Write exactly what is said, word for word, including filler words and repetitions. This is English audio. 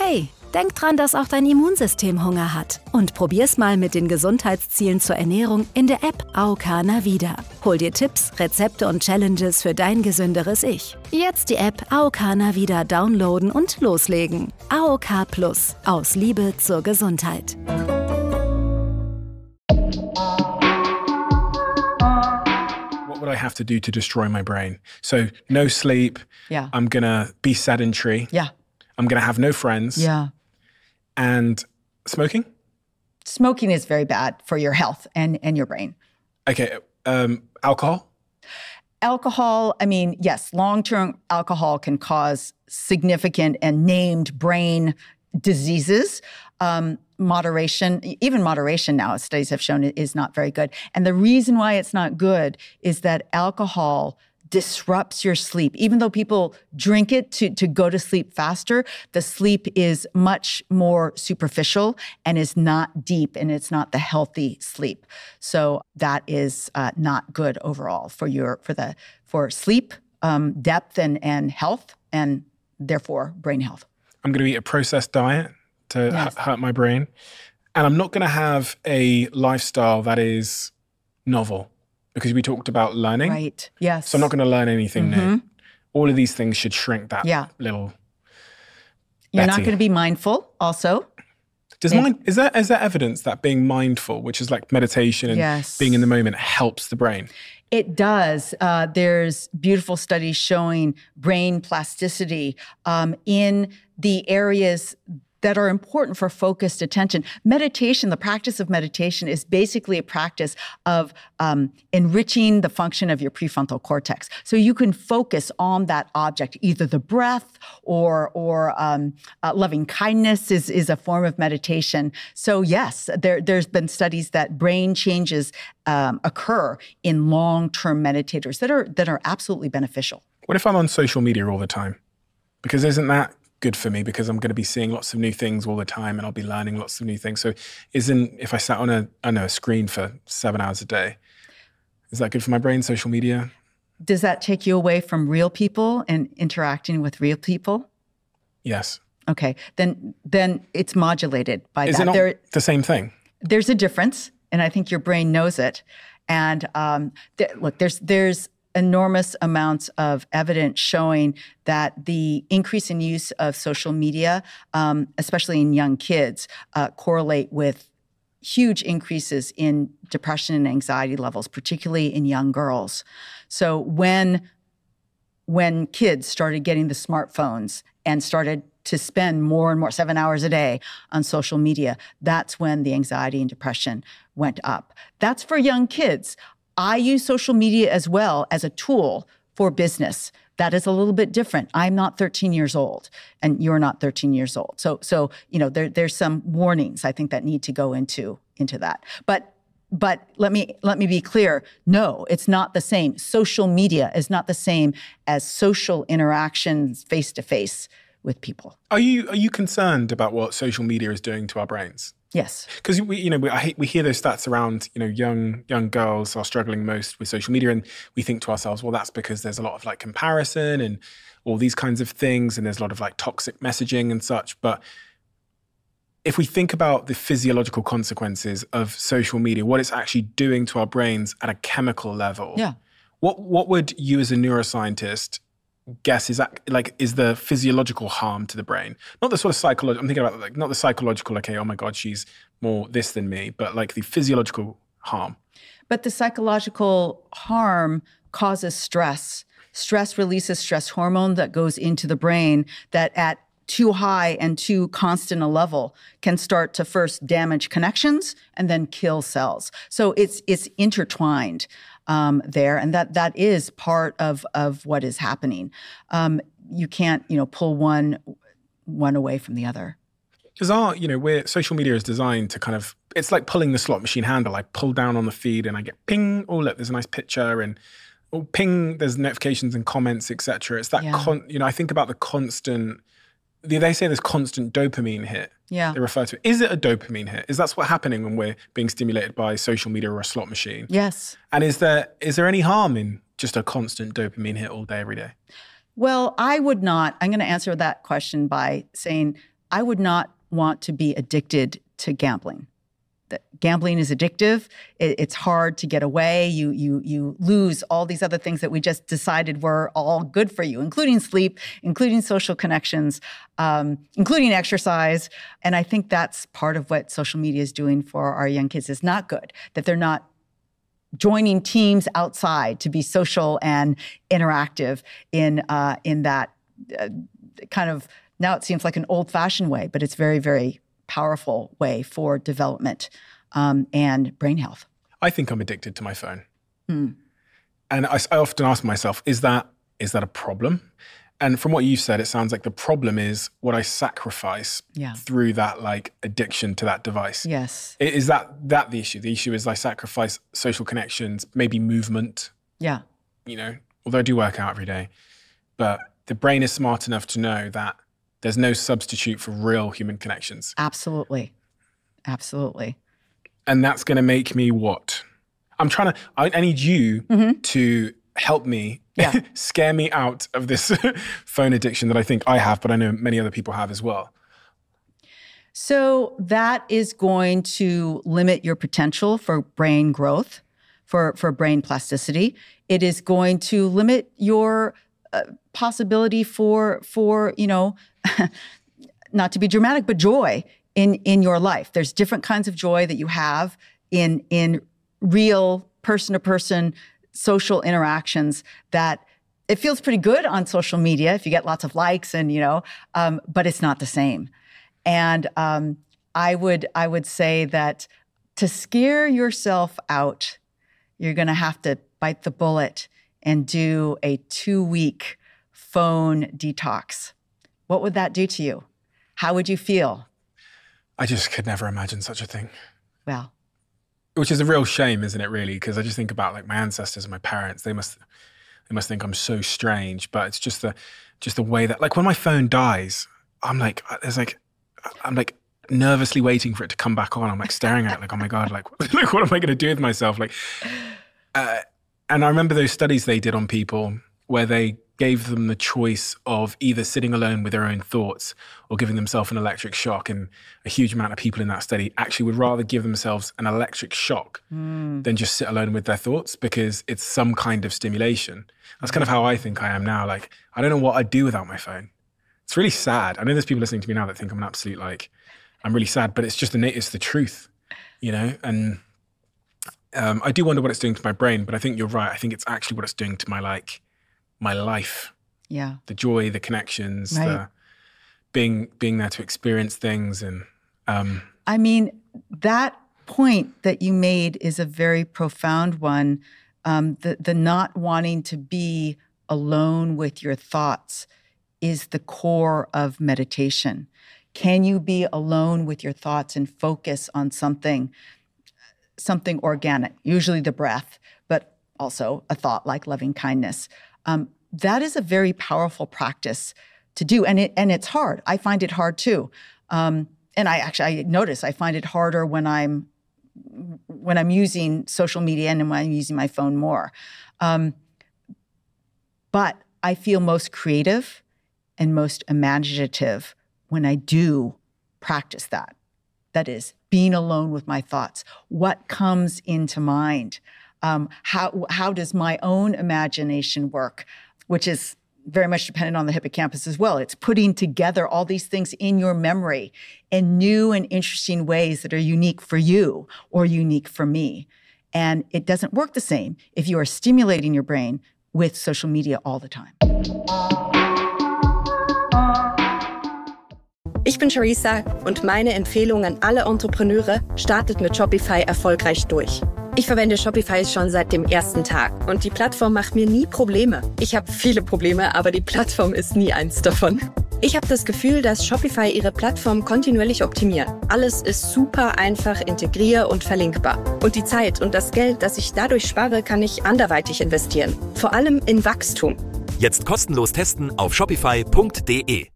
Hey, denk dran, dass auch dein Immunsystem Hunger hat. Und probier's mal mit den Gesundheitszielen zur Ernährung in der App A O K Navida. Hol dir Tipps, Rezepte und Challenges für dein gesünderes Ich. Jetzt die App A O K Navida downloaden und loslegen. A O K Plus. Aus Liebe zur Gesundheit. What would I have to do to destroy my brain? So no sleep. Yeah. I'm gonna be sedentary. Yeah. I'm gonna have no friends. Yeah. And smoking? Smoking is very bad for your health and, and your brain. Okay, um, alcohol? Alcohol, I mean, yes, long-term alcohol can cause significant and named brain diseases. Um, moderation, even moderation now, studies have shown it is not very good. And the reason why it's not good is that alcohol disrupts your sleep. Even though people drink it to, to go to sleep faster, the sleep is much more superficial and is not deep, and it's not the healthy sleep. So that is uh, not good overall for your for the for sleep, um, depth, and and health, and therefore brain health. I'm going to eat a processed diet to Yes. h- hurt my brain. And I'm not going to have a lifestyle that is novel, because we talked about learning. Right. Yes. So I'm not going to learn anything new. Mhm. All of these things should shrink that Yeah. little. You're not Betty. going to be mindful also. Does And- mind, is there is there evidence that being mindful, which is like meditation and Yes. being in the moment, helps the brain? It does. Uh, there's beautiful studies showing brain plasticity um, in the areas that are important for focused attention. Meditation, the practice of meditation, is basically a practice of um, enriching the function of your prefrontal cortex. So you can focus on that object, either the breath or or um, uh, loving kindness is, is a form of meditation. So yes, there, there's been studies that brain changes um, occur in long-term meditators that are that are absolutely beneficial. What if I'm on social media all the time? Because isn't that good for me? Because I'm going to be seeing lots of new things all the time, and I'll be learning lots of new things. So isn't, if I sat on a, I don't know, a screen for seven hours a day, is that good for my brain, social media? Does that take you away from real people and interacting with real people? Yes. Okay, then then it's modulated by Is that. it not There, the same thing? there's a difference, and I think your brain knows it. And um, th- look, there's there's enormous amounts of evidence showing that the increase in use of social media, um, especially in young kids, uh, correlate with huge increases in depression and anxiety levels, particularly in young girls. So when when kids started getting the smartphones and started to spend more and more, seven hours a day on social media, that's when the anxiety and depression went up. That's for young kids. I use social media as well as a tool for business. That is a little bit different. I'm not thirteen years old, and you're not thirteen years old. So, so you know, there, there's some warnings I think that need to go into into that. But But let me let me be clear. No, it's not the same. Social media is not the same as social interactions face to face with people. Are you are you concerned about what social media is doing to our brains? Yes. Because we, you know, we, I hate, we hear those stats around, you know, young young girls are struggling most with social media, and we think to ourselves, well, that's because there's a lot of like comparison and all these kinds of things, and there's a lot of like toxic messaging and such. But if we think about the physiological consequences of social media, what it's actually doing to our brains at a chemical level, Yeah. what what would you as a neuroscientist guess is that, like, is the physiological harm to the brain? Not the sort of psychological, I'm thinking about like not the psychological, okay, oh my God, she's more this than me, but like the physiological harm. But the psychological harm causes stress. Stress releases stress hormone that goes into the brain that at too high and too constant a level can start to first damage connections and then kill cells. So it's it's intertwined um, there, and that that is part of of what is happening. Um, you can't you know pull one one away from the other. Because our, you know, we're, social media is designed to kind of, it's like pulling the slot machine handle. I pull down on the feed and I get ping, oh look, there's a nice picture, and oh ping, there's notifications and comments, et cetera. It's that, Yeah. con, you know, I think about the constant, they they say there's constant dopamine hit. Yeah. They refer to it. Is it a dopamine hit? Is that what's happening when we're being stimulated by social media or a slot machine? Yes. And is there is there any harm in just a constant dopamine hit all day, every day? Well, I would not. I'm going to answer that question by saying I would not want to be addicted to gambling. That gambling is addictive. It, it's hard to get away. You you you lose all these other things that we just decided were all good for you, including sleep, including social connections, um, including exercise. And I think that's part of what social media is doing for our young kids is not good, that they're not joining teams outside to be social and interactive in uh, in that uh, kind of, now it seems like an old-fashioned way, but it's very, very powerful way for development um, and brain health. I think I'm addicted to my phone. Hmm. And I, I often ask myself, is that is that a problem? And from what you said, it sounds like the problem is what I sacrifice yeah. through that like addiction to that device. Yes. Is that that the issue? The issue is I sacrifice social connections, maybe movement. Yeah. You know, although I do work out every day, but the brain is smart enough to know that there's no substitute for real human connections. Absolutely. Absolutely. And that's going to make me what? I'm trying to, I, I need you mm-hmm. to help me, yeah. scare me out of this phone addiction that I think I have, but I know many other people have as well. So that is going to limit your potential for brain growth, for, for brain plasticity. It is going to limit your uh, possibility for, for, you know, not to be dramatic, but joy in, in your life. There's different kinds of joy that you have in, in real person-to-person social interactions that it feels pretty good on social media if you get lots of likes and, you know, um, but it's not the same. And um, I would I would say that to scare yourself out, you're going to have to bite the bullet and do a two-week phone detox. What would that do to you? How would you feel? I just could never imagine such a thing. Well. Which is a real shame, isn't it, really? Because I just think about like my ancestors and my parents. They must they must think I'm so strange. But it's just the just the way that, like, when my phone dies, I'm like, there's like, I'm like nervously waiting for it to come back on. I'm like staring at it like, oh my God, like, like what am I going to do with myself? Like, uh, and I remember those studies they did on people where they gave them the choice of either sitting alone with their own thoughts or giving themselves an electric shock. And a huge amount of people in that study actually would rather give themselves an electric shock mm. than just sit alone with their thoughts, because it's some kind of stimulation. That's kind of how I think I am now. Like, I don't know what I'd do without my phone. It's really sad. I know there's people listening to me now that think I'm an absolute, like, I'm really sad, but it's just the, it's the truth, you know? And um, I do wonder what it's doing to my brain, but I think you're right. I think it's actually what it's doing to my, like, my life. Yeah. The joy, the connections, right. the being being there to experience things. And um I mean, that point that you made is a very profound one. Um, the the not wanting to be alone with your thoughts is the core of meditation. Can you be alone with your thoughts and focus on something, something organic, usually the breath, but also a thought like loving kindness? Um, that is a very powerful practice to do. And it and it's hard. I find it hard too. Um, and I actually, I notice I find it harder when I'm when I'm using social media and when I'm using my phone more. Um, but I feel most creative and most imaginative when I do practice that. That is, being alone with my thoughts. What comes into mind? Um, how how does my own imagination work, which is very much dependent on the hippocampus as well. It's putting together all these things in your memory in new and interesting ways that are unique for you or unique for me. And it doesn't work the same if you are stimulating your brain with social media all the time. Ich bin Charissa und meine Empfehlung an alle Entrepreneure: startet mit Shopify erfolgreich durch. Ich verwende Shopify schon seit dem ersten Tag und die Plattform macht mir nie Probleme. Ich habe viele Probleme, aber die Plattform ist nie eins davon. Ich habe das Gefühl, dass Shopify ihre Plattform kontinuierlich optimiert. Alles ist super einfach integrier- und verlinkbar. Und die Zeit und das Geld, das ich dadurch spare, kann ich anderweitig investieren. Vor allem in Wachstum. Jetzt kostenlos testen auf shopify punkt de.